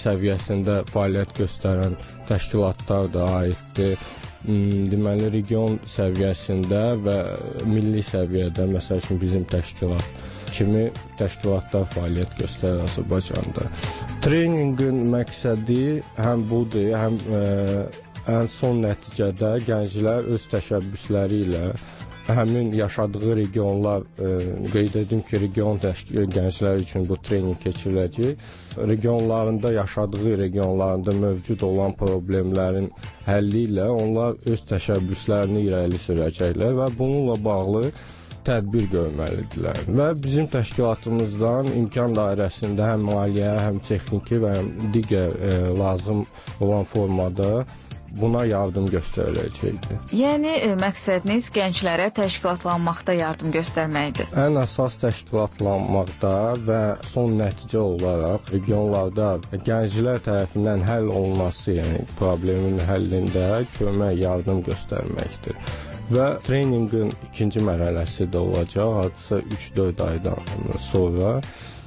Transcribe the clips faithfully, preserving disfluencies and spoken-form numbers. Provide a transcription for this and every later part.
səviyyəsində fəaliyyət göstərən təşkilatlar da aiddir. Deməli, region səviyyəsində və milli səviyyədə, məsəl üçün bizim təşkilat kimi təşkilatlar fəaliyyət göstərir Azərbaycanda. Treninqin məqsədi həm budur, həm ə, ən son nəticədə gənclər öz təşəbbüsləri ilə həmin yaşadığı regionlar, ə, qeyd edim ki, region gənclər üçün bu treninq keçiriləcək. Regionlarında, yaşadığı regionlarında mövcud olan problemlərin həlli ilə onlar öz təşəbbüslərini irəli sürəcəklər və bununla bağlı tədbir görməlidirlər. Və bizim təşkilatımızdan imkan dairəsində həm maliyyə, həm texniki və həm digər ə, lazım olan formada buna yardım göstəriləcəkdir. Yəni, e, məqsədiniz gənclərə təşkilatlanmaqda yardım göstərməkdir? Ən əsas təşkilatlanmaqda və son nəticə olaraq regionlarda gənclər tərəfindən həll olunması, yəni problemin həllində kömək, yardım göstərməkdir. Və treninqin ikinci mərhələsi də olacaq, hardasa üç dörd aydan sonra.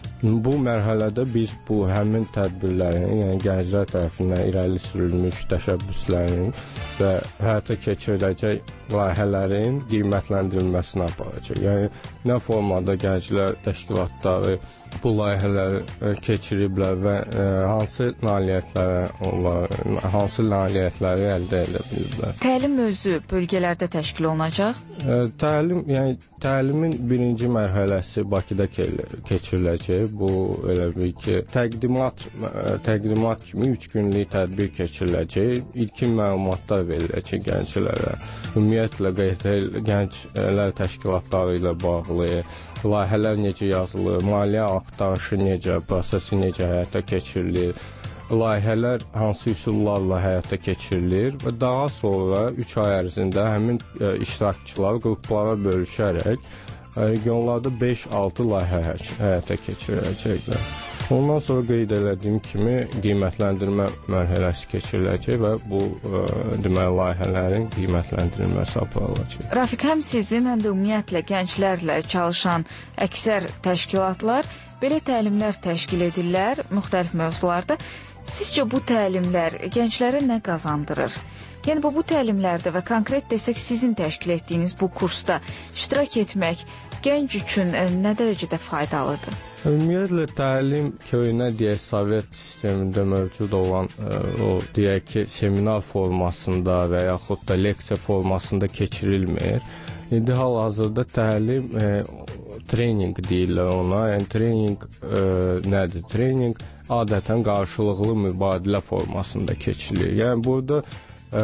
Bu mərhələdə biz bu həmin tədbirlərin, yəni gənclər tərəfindən irəli sürülmüş təşəbbüslərin və həyata keçiriləcək layihələrin qiymətləndirilməsini aparacaq. Yəni nə formada gənclər təşkilatları bu layihələri keçiriblər və ə, hansı nailiyyətlərə onlar, hansı nailiyyətləri əldə edə biliblər. Təlim özü bölgələrdə təşkil olunacaq? Ə, təlim, yəni təlimin birinci mərhələsi Bakıda keçiriləcək. Bu elə bir ki, təqdimat təqdimat kimi üç günlük tədbir keçiriləcək. İlkin məlumatlar veriləcək gənclərə. Ümumiyyətlə Q T L gənclər təşkilatları ilə bağlı layihələr necə yazılır, maliyyə aktarışı necə, prosesi necə həyata keçirilir, layihələr hansı üsullarla həyata keçirilir və daha sonra üç ay ərzində həmin ə, iştirakçılar qruplara bölüşərək regionlarda beş altı layihə həyata keçiriləcəklər. Ondan sonra qeyd elədiyim kimi qiymətləndirmə mərhələsi keçiriləcək və bu ə, deməli layihələrin qiymətləndirilməsi aparılacaq. Rafiq, həm sizin, həm də ümumiyyətlə gənclərlə çalışan əksər təşkilatlar belə təlimlər təşkil edirlər müxtəlif mövzularda. Sizcə bu təlimlər gənclərə nə qazandırır? Yəni bu, bu təlimlərdə və konkret desək sizin təşkil etdiyiniz bu kursda iştirak etmək gənc üçün nə dərəcədə faydalıdır? Ümumiyyətlə təlim köhnə deyək Sovet sistemində mövcud olan ə, o deyək ki, seminar formasında və yaxud da leksiya formasında keçirilmir. İndi hal-hazırda təlim ə, treninq deyirlər ona. Yəni treninq ə, nədir? Treninq adətən qarşılıqlı mübadilə formasında keçirilir. Yəni burada ə,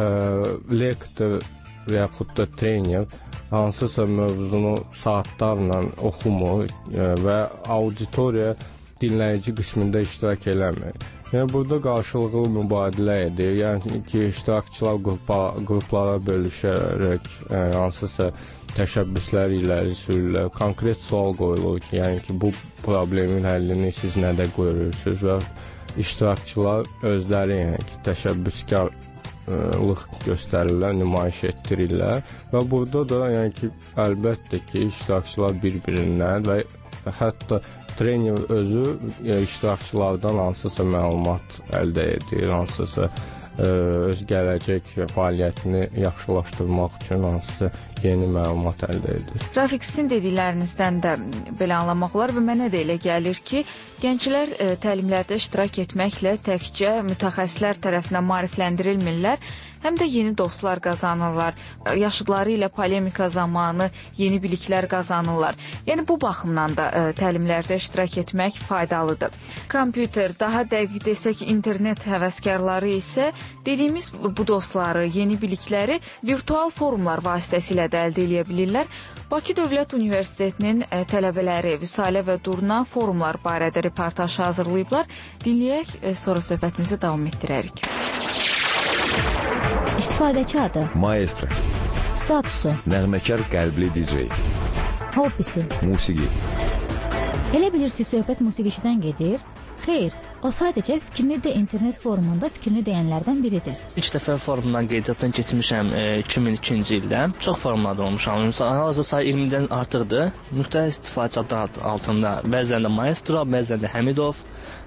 lektor və yaxud da trener hansısa mövzunu saatlarla oxumur və auditoriya dinləyici qismində iştirak eləmir. Yəni burada qarşılıqlı mübadilə edir. Yəni ki, iştirakçılar qrupa, qruplara bölüşərək yəni, hansısa təşəbbüslər irəli sürürlər. Konkret sual qoyulur ki, yəni ki, bu problemin həllini siz nədə görürsünüz və iştirakçılar özləri yəni ki, təşəbbüskar lıq göstərirlər, nümayiş etdirirlər və burada da yəni ki, əlbəttə ki, iştirakçılar bir-birindən və hətta trener özü iştirakçılardan hansısa məlumat əldə edir, hansısa ə, öz gələcək fəaliyyətini yaxşılaşdırmaq üçün hansısa yeni məlumat əldə edir. Rafiq, sizin dediklərinizdən də belə anlamaq olar və mənə də elə gəlir ki, gənclər ə, təlimlərdə iştirak etməklə təkcə mütəxəssislər tərəfindən maarifləndirilmirlər, həm də yeni dostlar qazanırlar, yaşıdları ilə polemika zamanı yeni biliklər qazanırlar. Yəni bu baxımdan da ə, təlimlərdə iştirak etmək faydalıdır. Kompüter, daha dəqiq desək internet həvəskarları isə dediyimiz bu dostları, yeni bilikləri virtual forumlar vasitəsilə də əldə edə bilirlər. Bakı Dövlət Universitetinin ə, tələbələri Vüsalə və Durna forumlar barədə reportaj hazırlayıblar. Dinləyək, ə, sonra söhbətimizə davam etdirərik. İstifadəçi adı Maestro. Statusu Nəğməkar qəlbli D J. Hobbisi Musiqi. Elə bilirsiniz, söhbət musiqiçidən gedir. Xeyr, o sadəcə fikrini də internet forumunda fikrini deyənlərdən biridir. İlk dəfə forumdan qeydiyyatdan keçmişəm e, iki min ikinci ildə. Çox forumlarda olmuşam. Hal-hazırda sayı iyirmidən artıqdır. Müxtəlif istifadəçi adlar altında. Bəzən də Maestro, bəzən də Həmidov,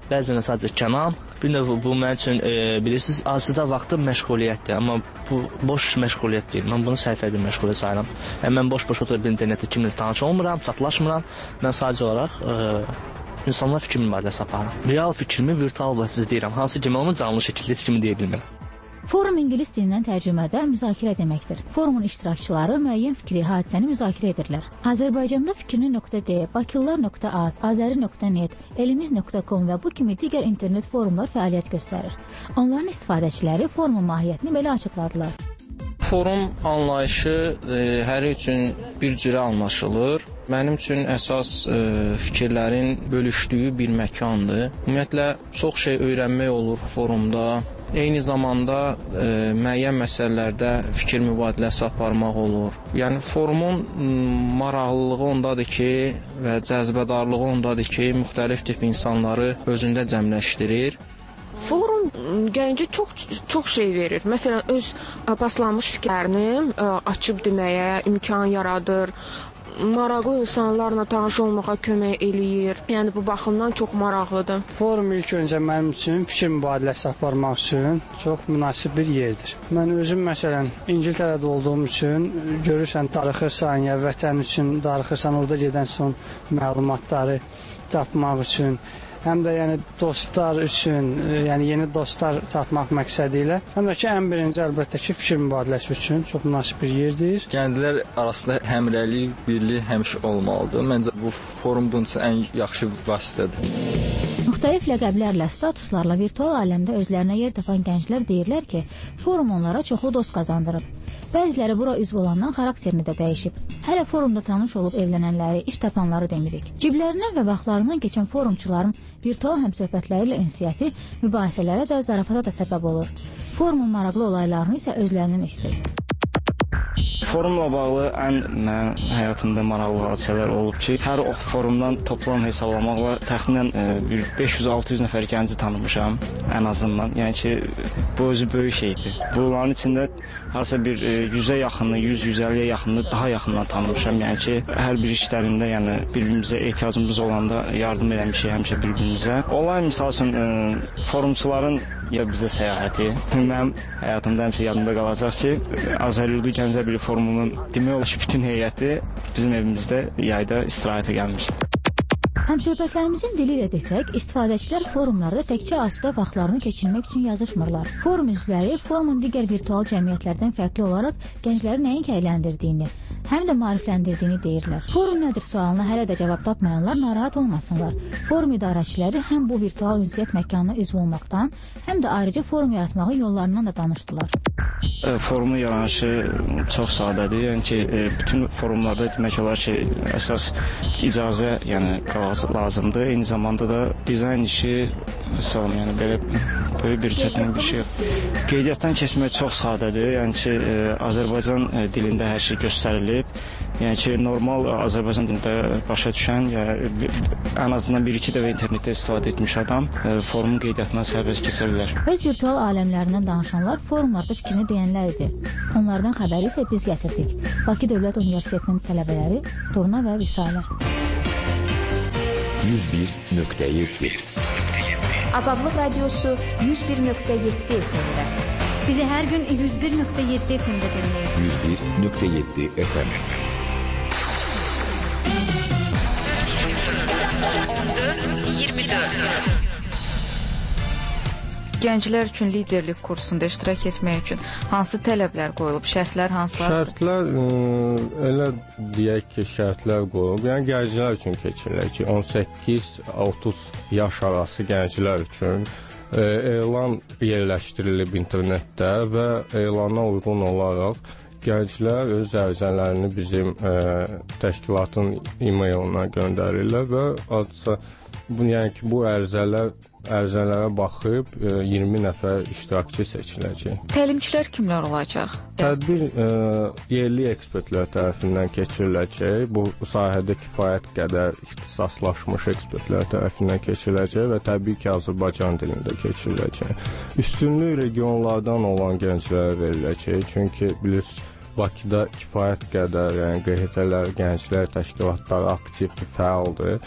bəzən sadəcə kəlam. Bir növ bu mənim üçün e, bilirsiniz, aslında vaxtım məşğuliyyətdir, amma bu boş məşğuliyyət deyil. Mən bunu səhifə bir məşğuliyyət sayıram. Yəni mən boş-boş oturub internetdə kiminlə tanış olmuram, çatlaşmıram. Mən sadəcə olaraq e, insanlar fikir mübadiləsi aparıram. Real fikrimi virtual vasitəsiz deyirəm. Hansı ki, mən onu canlı şəkildə heç kimi deyə bilmirəm. Forum ingilis dilindən tərcümədə müzakirə deməkdir. Forumun iştirakçıları müəyyən fikri, hadisəni müzakirə edirlər. Azərbaycanda fikrini.d, bakılılar.az, azəri.net, elimiz nöqtə com və bu kimi digər internet forumlar fəaliyyət göstərir. Onların istifadəçiləri forumun mahiyyətini belə açıqladılar. Forum anlayışı e, hər üçün bir cürə anlaşılır. Mənim üçün əsas e, fikirlərin bölüşdüyü bir məkandır. Ümumiyyətlə, çox şey öyrənmək olur forumda. Eyni zamanda e, müəyyən məsələlərdə fikir mübadiləsi aparmaq olur. Yəni forumun maraqlılığı ondadır ki, və cəzbədarlığı ondadır ki, müxtəlif tip insanları özündə cəmləşdirir. Forum gəncə çox çox şey verir. Məsələn, öz paslanmış fikirlərini açıb deməyə imkan yaradır. Maraqlı insanlarla tanış olmağa kömək eləyir. Yəni bu baxımdan çox maraqlıdır. Forum ilk öncə mənim üçün fikir mübadiləsi aparmaq üçün çox münasib bir yerdir. Mən özüm məsələn İngiltərədə olduğum üçün görürsən darıxırsan ya vətən üçün darıxırsan, orada gedən son məlumatları tapmaq üçün, həm də yəni dostlar üçün, yəni yeni dostlar tapmaq məqsədi ilə, həm də ki, ən birinci əlbəttə ki, fikir mübadiləsi üçün çox münasib bir yerdir. Gənclər arasında həmrəylik, birlik həmişə olmalıdır. Məncə bu forum bunun üçün ən yaxşı vasitədir. Müxtəlif ləqəblərlə, statuslarla virtual aləmdə özlərinə yer tapan gənclər deyirlər ki, forum onlara çoxlu dost qazandırıb. Bəziləri bura üzv olandan xarakterini də dəyişib. Hələ forumda tanış olub evlənənləri, iş tapanları demirik. Ciblərindən və vaxtlarından keçən forumçuların virtual həmsöhbətləri ilə ünsiyyəti mübahisələrə də, zarafata da səbəb olur. Forumun maraqlı olaylarını isə özlərindən eşidir. Forumla bağlı ən mənim həyatımda maraqlı hadisələr olub ki, hər o forumdan toplam hesablamaqla təxminən beş yüz altı yüz nəfər gənci tanımışam ən azından. Yəni ki, bu özü böyük şeydir. Bunların içində harasa bir yüzə yaxını, yüz yüz əlliyə yaxını daha yaxından tanımışam. Yəni ki, hər bir işlərində, yəni bir-birimizə ehtiyacımız olanda yardım eləmişik həmişə bir-birimizə. Olay misal üçün forumçuların ya bizə səyahəti. Mənim həyatımda həmişə yadımda qalacaq ki, Azəryurdu Gənclər Birliyi Forumunun demək olar ki, bütün heyəti bizim evimizdə yayda istirahətə gəlmişdi. Həmsöhbətlərimizin dili ilə desək, istifadəçilər forumlarda təkcə asudə vaxtlarını keçirmək üçün yazışmırlar. Forum üzvləri forumun digər virtual cəmiyyətlərdən fərqli olaraq gəncləri nəinki əyləndirdiyini, həm də maarifləndirdiyini deyirlər. Forum nədir sualına hələ də cavab tapmayanlar narahat olmasınlar. Forum idarəçiləri həm bu virtual ünsiyyət məkanına üzv olmaqdan, həm də ayrıca forum yaratmağın yollarından da danışdılar. Forumun yaranışı çox sadədir. Yəni ki, bütün forumlarda demək olar ki, əsas icazə, yəni qağaz lazımdır. Eyni zamanda da dizayn işi, məsələn, yəni belə böyük bir çətin bir şey yox. Qeydiyyatdan keçmək çox sadədir. Yəni ki, Azərbaycan dilində hər şey göstərilib. Yəni ki, normal Azərbaycan dilində başa düşən, yəni ən azından bir-iki dəfə internetdə istifadə etmiş adam forumun qeydiyyatından sərbəst keçə bilər. Öz virtual aləmlərindən danışanlar forumlarda fikrini deyənlər idi. Onlardan xəbəri isə biz gətirdik. Bakı Dövlət Universitetinin tələbələri Turna və Vüsalə. yüz bir nöqtə yeddi Azadlıq Radiosu yüz bir nöqtə yeddi F M-də. Bizi hər gün yüz bir nöqtə yeddi F M-də dinləyin. yüz bir nöqtə yeddi F M. on dörd iyirmi dörd Gənclər üçün liderlik kursunda iştirak etmək üçün hansı tələblər qoyulub, şərtlər hansılardır? Şərtlər ə, elə deyək ki, şərtlər qoyulub. Yəni gənclər üçün keçirilir ki, on səkkiz otuz yaş arası gənclər üçün ə, elan yerləşdirilib internetdə və elana uyğun olaraq gənclər öz ərizələrini bizim ə, təşkilatın e-mailına göndərirlər və adca bu, yəni ki, bu ərizələr ərizələrə baxıb e, iyirmi nəfər iştirakçı seçiləcək. Təlimçilər kimlər olacaq? Tədbir e, yerli ekspertlər tərəfindən keçiriləcək. Bu sahədə kifayət qədər ixtisaslaşmış ekspertlər tərəfindən keçiriləcək və təbii ki, Azərbaycan dilində keçiriləcək. Üstünlük regionlardan olan gənclərə veriləcək. Çünki bilirsiniz, Bakıda kifayət qədər, yəni Q H T-lər, gənclər təşkilatları aktiv, fəaldır.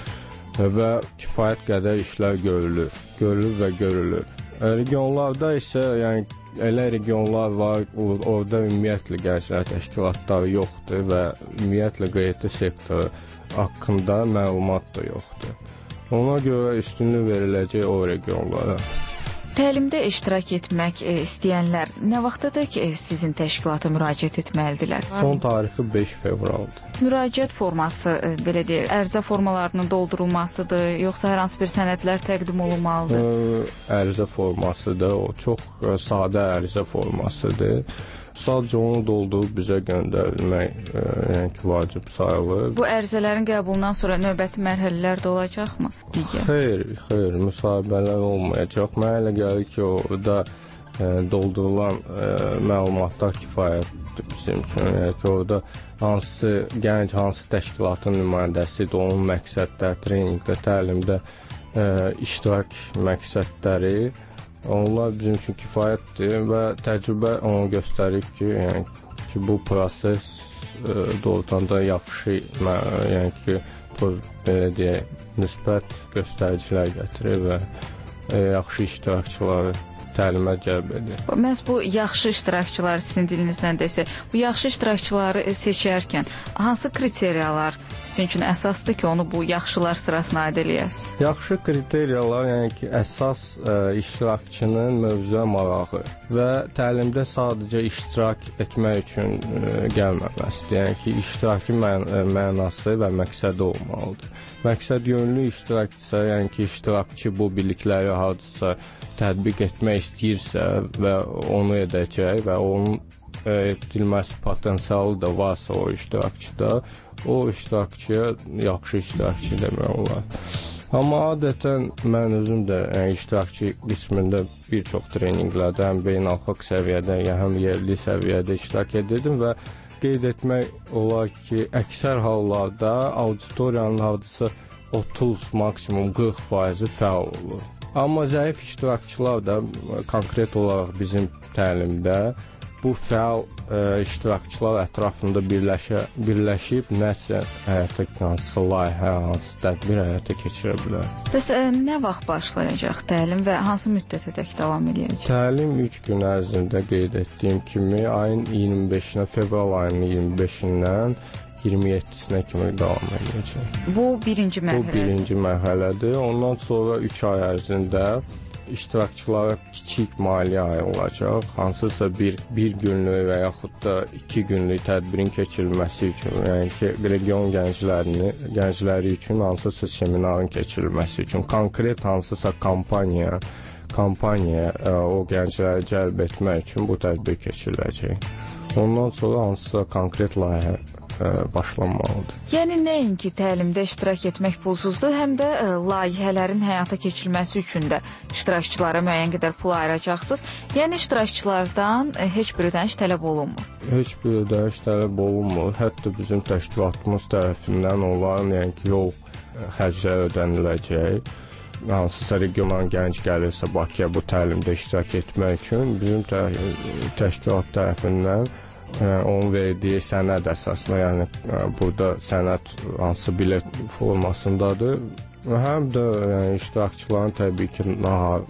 və kifayət qədər işlər görülür, görülür və görülür. Regionlarda isə, yəni elə regionlar var, orada ümumiyyətlə gənclər təşkilatları yoxdur və ümumiyyətlə qeyri sektor haqqında məlumat da yoxdur. Ona görə üstünlük veriləcək o regionlara. Təlimdə iştirak etmək e, istəyənlər nə vaxtadək ki, sizin təşkilata müraciət etməlidirlər? Son tarixi beş fevraldır. Müraciət forması, e, belə deyək, ərizə formalarının doldurulmasıdır, yoxsa hər hansı bir sənədlər təqdim olunmalıdır? E, ərizə formasıdır, o çox e, sadə ərizə formasıdır. Sadəcə onu doldurub bizə göndərilmək e, yəni ki, vacib sayılır. Bu ərizələrin qəbulundan sonra növbəti mərhələlər də olacaqmı? Digər? Xeyr, xeyr, müsahibələr olmayacaq. Mənə elə gəlir ki, orada e, doldurulan e, məlumatlar kifayətdir bizim üçün. Yəni ki, orada hansı gənc, hansı təşkilatın nümayəndəsidir, onun məqsədləri, treninqdə, təlimdə e, iştirak məqsədləri, onlar bizim üçün kifayətdir və təcrübə onu göstərir ki, yəni ki, bu proses e, doğrudan da yaxşı, yəni ki, bu, belə deyək, müsbət göstəricilər gətirir və e, yaxşı iştirakçıları təlimə cəlb edir. Məhz bu yaxşı iştirakçıları sizin dilinizdən desə, bu yaxşı iştirakçıları seçərkən hansı kriteriyalar sizin üçün əsasdır ki, onu bu yaxşılar sırasına aid eləyəsiniz? Yaxşı kriteriyalar, yəni ki, əsas ə, iştirakçının mövzuya marağı və təlimdə sadəcə iştirak etmək üçün ə, gəlməməsidir. Yəni ki, iştirakın mən mənası və məqsədi olmalıdır. Məqsəd yönlü iştirakçısa, yəni ki, iştirakçı bu bilikləri hardasa tətbiq etmək istəyirsə və onu edəcək və onun edilməsi potensialı da varsa o iştirakçıda, o iştirakçıya yaxşı iştirakçı demək olar. Amma adətən mən özüm də yəni, iştirakçı qismində bir çox treninqlərdə həm beynəlxalq səviyyədə, yəni həm yerli səviyyədə iştirak edirdim və qeyd etmək olar ki, əksər hallarda auditoriyanın hardasa otuz, maksimum qırx faizi fəal olur. Amma zəif iştirakçılar da konkret olaraq bizim təlimdə bu fəal ə, iştirakçılar ətrafında birləşə, birləşib nəsə həyata hansı layihə, hansı tədbir həyata keçirə bilər. Bəs ə, nə vaxt başlayacaq təlim və hansı müddətədək davam edəcək? Təlim üç gün ərzində qeyd etdiyim kimi ayın iyirmi beşinə, fevral ayının iyirmi beşindən iyirmi yeddisinə kimi davam edəcək. Bu birinci mərhələdir. Bu birinci mərhələdir. Ondan sonra üç ay ərzində iştirakçılara kiçik maliyyə ayrılacaq. Hansısa bir, bir günlük və yaxud da iki günlük tədbirin keçirilməsi üçün, yəni ki, region gənclərini, gəncləri üçün hansısa seminarın keçirilməsi üçün, konkret hansısa kampaniya, kampaniya o gəncləri cəlb etmək üçün bu tədbir keçiriləcək. Ondan sonra hansısa konkret layihə başlanmalıdır. Yəni nəinki təlimdə iştirak etmək pulsuzdur, həm də ə, layihələrin həyata keçirilməsi üçün də iştirakçılara müəyyən qədər pul ayıracaqsınız. Yəni iştirakçılardan ə, heç bir ödəniş tələb olunmur. Heç bir ödəniş tələb olunmur. Hətta bizim təşkilatımız tərəfindən olan, yəni ki, yol xərcləri ödəniləcək. Hansısa regiondan gənc gəlirsə Bakıya bu təlimdə iştirak etmək üçün bizim tə təşkilat tərəfindən Yəni, onun verdiyi sənəd əsasında, yəni burada sənəd hansı bilet formasındadır. Həm də yəni, iştirakçıların təbii ki, nahar,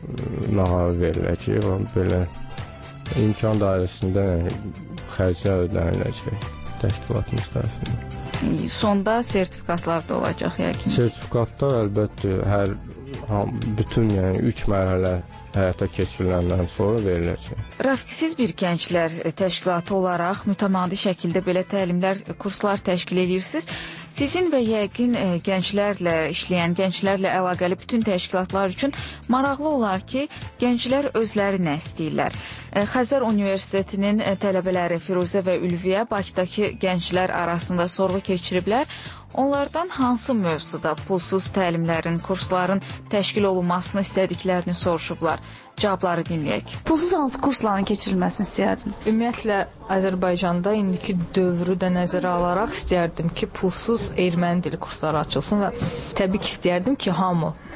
nahar veriləcək və belə imkan dairəsində yəni, xərclər ödəniləcək təşkilatımız tərəfindən. Sonda sertifikatlar da olacaq yəqin. Sertifikatlar əlbəttə hər bütün yəni üç mərhələ həyata keçiriləndən sonra veriləcək. Rəfiq, siz bir gənclər təşkilatı olaraq mütəmadi şəkildə belə təlimlər, kurslar təşkil edirsiniz. Sizin və yəqin gənclərlə işləyən, gənclərlə əlaqəli bütün təşkilatlar üçün maraqlı olar ki, gənclər özləri nə istəyirlər. Xəzər Universitetinin tələbələri Firuzə və Ülviyə Bakıdakı gənclər arasında sorğu keçiriblər. Onlardan hansı mövzuda pulsuz təlimlərin, kursların təşkil olunmasını istədiklərini soruşublar. Cavabları dinləyək. Pulsuz hansı kursların keçirilməsini istəyərdim? Ümumiyyətlə, Azərbaycanda indiki dövrü də nəzərə alaraq istəyərdim ki, pulsuz erməni dili kursları açılsın və təbii ki, istəyərdim ki, hamı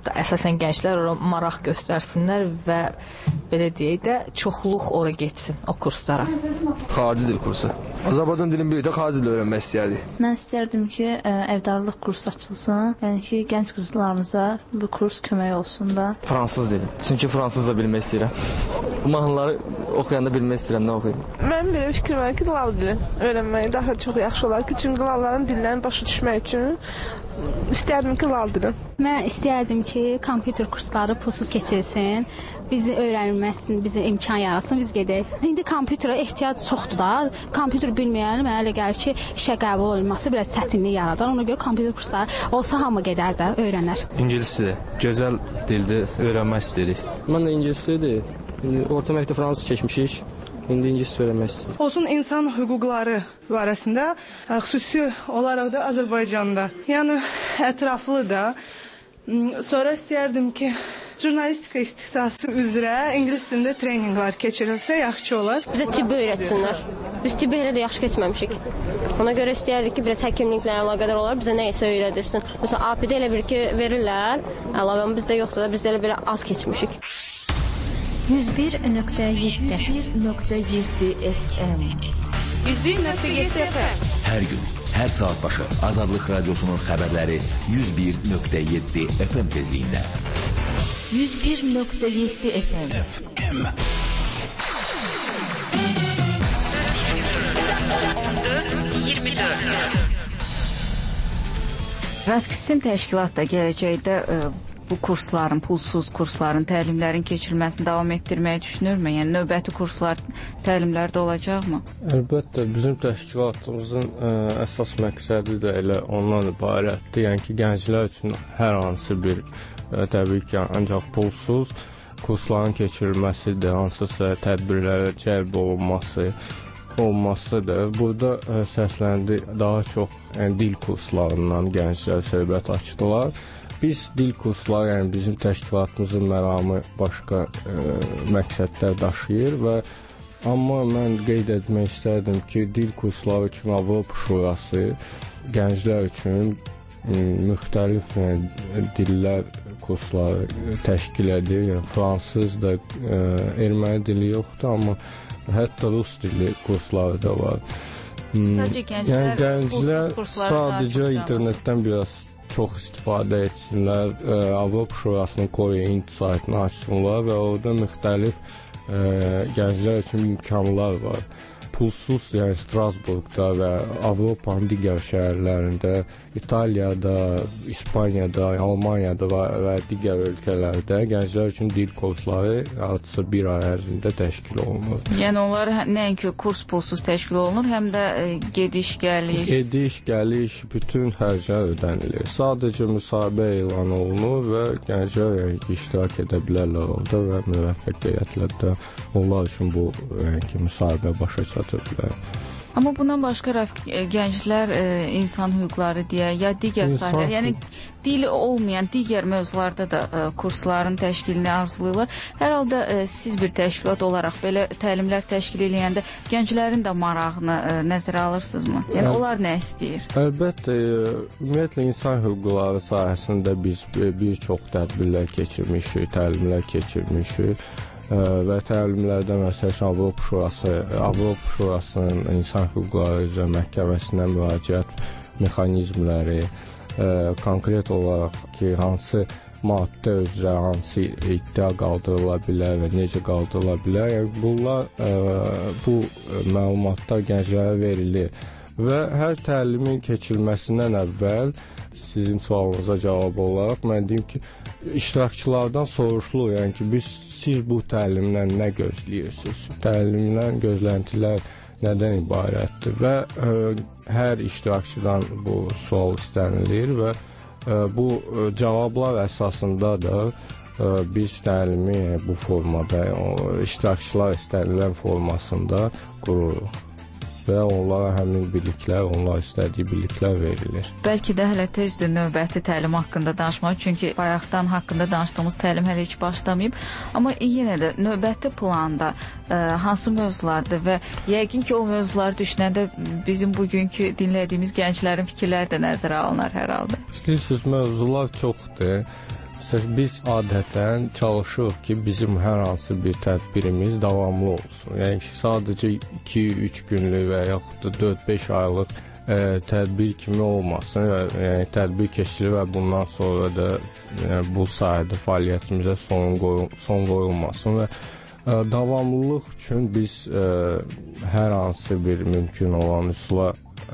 əsasən gənclər ora maraq göstərsinlər və belə deyək də çoxluq ora getsin o kurslara. Xarici dil kursu. Azərbaycan dilini birlikdə xarici dil öyrənmək istəyərdik. Mən istərdim ki, evdarlıq kursu açılsın. Yəni ki, gənc qızlarımıza bu kurs kömək olsun da. Fransız dili. Çünki fransızca bilmək istəyirəm. Bu mahnıları oxuyanda bilmək istəyirəm, nə oxuyum. Mən belə fikir var ki, lal dili öyrənmək daha çox yaxşı olar ki, çünki lalların dillərini başa düşmək üçün istərdim ki, lal dili. Mən istərdim ki, kompüter kursları pulsuz keçirilsin, bizi öyrənilməsin, bizə imkan yaratsın, biz gedək. İndi kompüterə ehtiyac çoxdur da, kompüter bilməyən mənə elə gəlir ki, işə qəbul olunması biraz çətinlik yaradar. Ona görə kompüter kursları olsa hamı gedər də, öyrənər. İngiliscə, gözəl dildə öyrənmək istəyirik. Mən də ingiliscədir. Orta məktəb fransız keçmişik. İndi ingilis öyrənmək istəyirəm. Olsun insan hüquqları barəsində xüsusi olaraq da Azərbaycanda. Yəni ətraflı da. Sonra istəyərdim ki, jurnalistika ixtisası üzrə ingilis dilində treninqlər keçirilsə yaxşı olar. Bizə tibbi öyrətsinlər. Biz tibbi elə də yaxşı keçməmişik. Ona görə istəyərdik ki, biraz həkimliklə əlaqədar olar, bizə nə isə öyrədirsin. Məsələn, A P D elə bir ki, verirlər, əlavə bizdə yoxdur da, biz elə belə az keçmişik. yüz bir nöqtə yeddi yüz bir nöqtə yeddi F M yüz bir nöqtə yeddi F M Hər gün, hər saat başı Azadlıq Radiosunun xəbərləri yüz bir nöqtə yeddi F M tezliyində. yüz bir nöqtə yeddi F M on dörd iyirmi dörd Rafkisin təşkilat da gələcəkdə ə, bu kursların, pulsuz kursların, təlimlərin keçirilməsini davam etdirməyi düşünürmü? Yəni növbəti kurslar, təlimlər də olacaqmı? Əlbəttə, bizim təşkilatımızın ə, əsas məqsədi də elə ondan ibarətdir. Yəni ki, gənclər üçün hər hansı bir ə, təbii ki, ancaq pulsuz kursların keçirilməsidir, hansısa tədbirlərə cəlb olunması olmasıdır. Burada ə, səsləndi daha çox yəni, dil kurslarından gənclər söhbət açdılar. Biz dil kursları, yəni bizim təşkilatımızın məramı başqa ə, məqsədlər daşıyır və amma mən qeyd etmək istərdim ki, dil kursları üçün Avropa Şurası gənclər üçün ə, müxtəlif yəni, dillər kursları təşkil edir. Yəni fransız da, ə, erməni dili yoxdur, amma hətta rus dili kursları da var. Sadəcə gənclər, yəni, gənclər sadəcə internetdən biraz çox istifadə etsinlər, ə, Avropa Şurasının Koreya saytını açsınlar və orada müxtəlif ə, gənclər üçün imkanlar var. Pulsuz, yəni Strasburqda və Avropanın digər şəhərlərində, İtaliyada, İspaniyada, Almaniyada və, və digər ölkələrdə gənclər üçün dil kursları artıq bir ay ərzində təşkil olunur. Yəni onlar nəinki kurs pulsuz təşkil olunur, həm də e, gediş, gəliş. Gediş, gəliş, bütün xərclər ödənilir. Sadəcə müsahibə elan olunur və gənclər yəni, iştirak edə bilərlər orada və müvəffəqiyyətlə də onlar üçün bu yəni, müsahibə başa çatır. Amma bundan başqa Rafik, gənclər e, insan hüquqları deyə ya digər sahələr, yəni dili olmayan digər mövzularda da e, kursların təşkilini arzulayırlar. Hər halda e, siz bir təşkilat olaraq belə təlimlər təşkil edəndə gənclərin də marağını e, nəzərə alırsınızmı? Yəni Əl onlar nə istəyir? Əlbəttə, e, ümumiyyətlə insan hüquqları sahəsində biz e, bir çox tədbirlər keçirmişik, təlimlər keçirmişik. Və təlimlərdə məsələn Avropa Şurası, Avropa Şurasının İnsan Hüquqları üzrə Məhkəməsinə müraciət mexanizmləri, ə, konkret olaraq ki, hansı maddə üzrə hansı iddia qaldırıla bilər və necə qaldırıla bilər, yəni bunlar ə, bu məlumatlar gənclərə verilir və hər təlimin keçirilməsindən əvvəl sizin sualınıza cavab olaraq mən deyim ki, iştirakçılardan soruşulur, yəni ki, biz siz bu təlimdən nə gözləyirsiniz? Təlimdən gözləntilər nədən ibarətdir? Və ə, hər iştirakçıdan bu sual istənilir və ə, bu ə, cavablar əsasında da ə, biz təlimi bu formada, ə, iştirakçılar istənilən formasında qururuq. Və onlara həmin biliklər, onlar istədiyi biliklər verilir. Bəlkə də hələ tezdir növbəti təlim haqqında danışmaq, çünki bayaqdan haqqında danışdığımız təlim hələ heç başlamayıb. Amma yenə də növbəti planda ə, hansı mövzulardır və yəqin ki, o mövzuları düşünəndə bizim bugünkü dinlədiyimiz gənclərin fikirləri də nəzərə alınır hər halda. Bilirsiniz, mövzular çoxdur. məsələn, biz adətən çalışırıq ki, bizim hər hansı bir tədbirimiz davamlı olsun. Yəni ki, sadəcə iki üç günlük və yaxud da dörd beş aylıq ə, tədbir kimi olmasın və yəni, tədbir keçirilir və bundan sonra da yəni, bu sahədə fəaliyyətimizə son, qoyul son qoyulmasın və ə, davamlılıq üçün biz ə, hər hansı bir mümkün olan üsula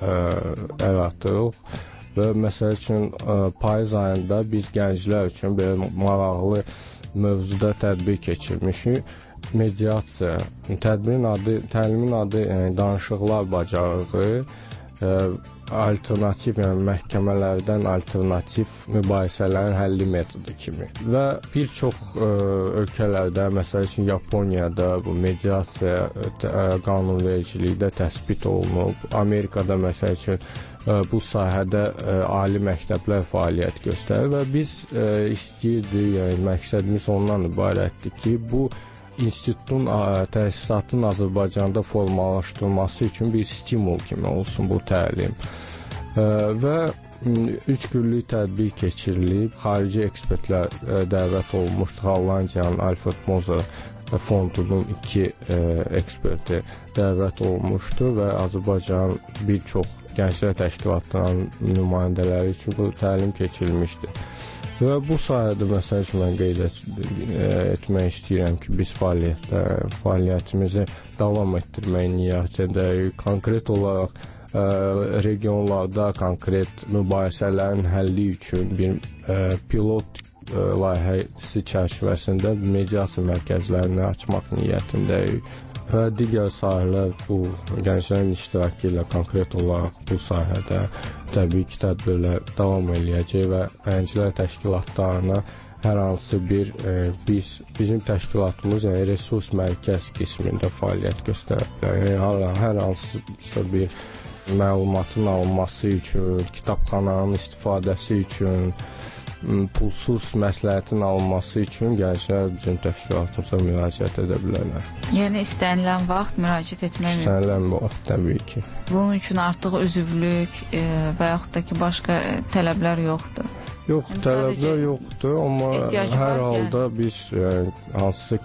əl atırıq. Və məsəl üçün ə, payız ayında biz gənclər üçün belə maraqlı mövzuda tədbir keçirmişik. Mediasiya. Tədbirin adı, təlimin adı yəni, danışıqlar bacarığı, ə, alternativ, yəni məhkəmələrdən alternativ mübahisələrin həlli metodu kimi. Və bir çox ə, ölkələrdə, məsəl üçün Yaponiyada bu mediasiya ə, qanunvericilikdə təsbit olunub. Amerikada məsəl üçün bu sahədə ə, ali məktəblər fəaliyyət göstərir və biz ə, istəyirdik, yəni məqsədimiz ondan ibarətdir ki, bu institutun, ə, təsisatın Azərbaycanda formalaşdırılması üçün bir stimul kimi olsun bu təlim. Ə, və üç günlük tədbir keçirilib, xarici ekspertlər ə, dəvət olmuşdu. Hollandiyanın Alfred Moser fondunun iki ə, eksperti dəvət olmuşdu və Azərbaycanın bir çox gənclər təşkilatlarının nümayəndələri üçün bu təlim keçirilmişdi. Və bu sahədə məsəl üçün mən qeyd et, etmək istəyirəm ki, biz fəaliyyətdə, fəaliyyətimizi davam etdirmək niyyətindəyik. Konkret olaraq ə, regionlarda konkret mübahisələrin həlli üçün bir ə, pilot ə, layihəsi çərçivəsində mediasiya mərkəzlərini açmaq niyyətindəyik. Və digər sahələr bu gənclərin iştirakı ilə konkret olaraq bu sahədə təbii ki, tədbirlər davam eləyəcək və gənclər təşkilatlarına hər hansı bir e, biz bizim təşkilatımız yəni resurs mərkəz qismində fəaliyyət göstəriblər. Yəni hər hansı bir məlumatın alınması üçün, kitabxananın istifadəsi üçün, pulsuz məsləhətin alınması üçün gənclər bizim təşkilatımıza müraciət edə bilərlər. Yəni istənilən vaxt müraciət etmək mümkün? İstənilən vaxt, təbii ki. Bunun üçün artıq üzvlük e, və yaxud da ki, başqa e, tələblər yoxdur? Yox, yəni, tələblər yoxdur, amma hər halda yəni. Biz yəni, hansısa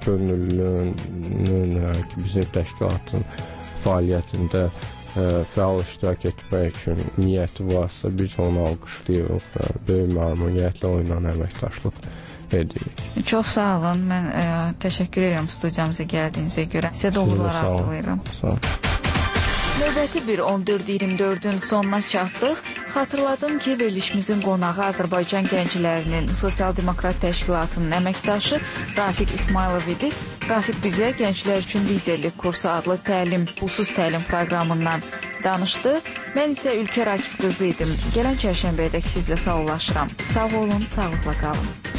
könüllünün yəni, bizim təşkilatın fəaliyyətində fəal iştirak etmək üçün niyyəti varsa biz onu alqışlayırıq və böyük məmnuniyyətlə onunla əməkdaşlıq edirik. Çox sağ olun. Mən ə, təşəkkür edirəm studiyamıza gəldiyinizə görə. Sizə də uğurlar arzulayıram. Sağ olun. Növbəti bir on dörd iyirmi dördün sonuna çatdıq. Xatırladım ki, verilişimizin qonağı Azərbaycan gənclərinin Sosial-Demokrat Təşkilatının əməkdaşı Rafiq İsmailov idi. Rafiq bizə gənclər üçün liderlik kursu adlı təlim, pulsuz təlim proqramından danışdı. Mən isə Ülkər Akif qızı idim. Gələn çərşənbəyədək sizlə sağollaşıram. Sağ olun, sağlıqla qalın.